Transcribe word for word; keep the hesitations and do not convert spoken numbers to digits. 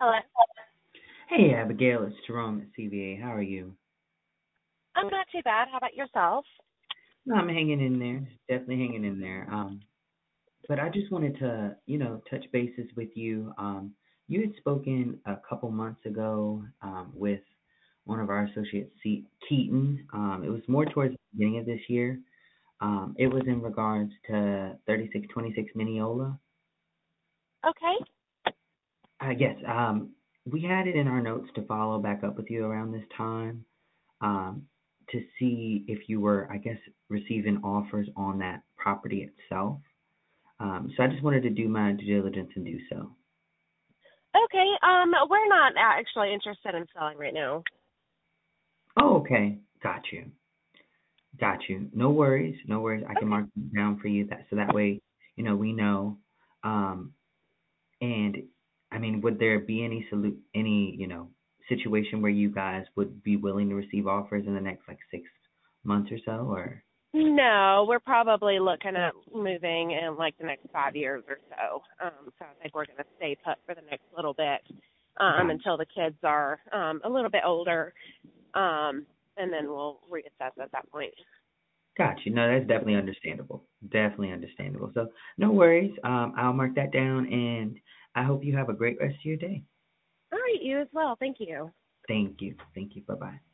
Hello. Hey, Abigail, it's Jerome at C V A. How are you? I'm not too bad. How about yourself? No, I'm hanging in there, definitely hanging in there. Um, but I just wanted to, you know, touch bases with you. Um, you had spoken a couple months ago um, with one of our associates, C- Keaton. Um, it was more towards the beginning of this year. Um, it was in regards to thirty-six twenty-six Mineola. Okay. Uh, yes, um, we had it in our notes to follow back up with you around this time. um, to see if you were, I guess, receiving offers on that property itself. Um, so I just wanted to do my due diligence and do so. Okay. Um, we're not actually interested in selling right now. Oh, okay. Got you. Got you. No worries. No worries. I can Okay. mark it down for you that so that way, you know, we know. Um, and I mean, would there be any solu- any, you know, situation where you guys would be willing to receive offers in the next like six months or so, or? No, we're probably looking at moving in like the next five years or so. Um, so I think we're going to stay put for the next little bit um, Got until the kids are um, a little bit older, um, and then we'll reassess at that point. Got you. No, that's definitely understandable. Definitely understandable. So no worries. Um, I'll mark that down, and I hope you have a great rest of your day. All right, you as well. Thank you. Thank you. Thank you. Bye bye.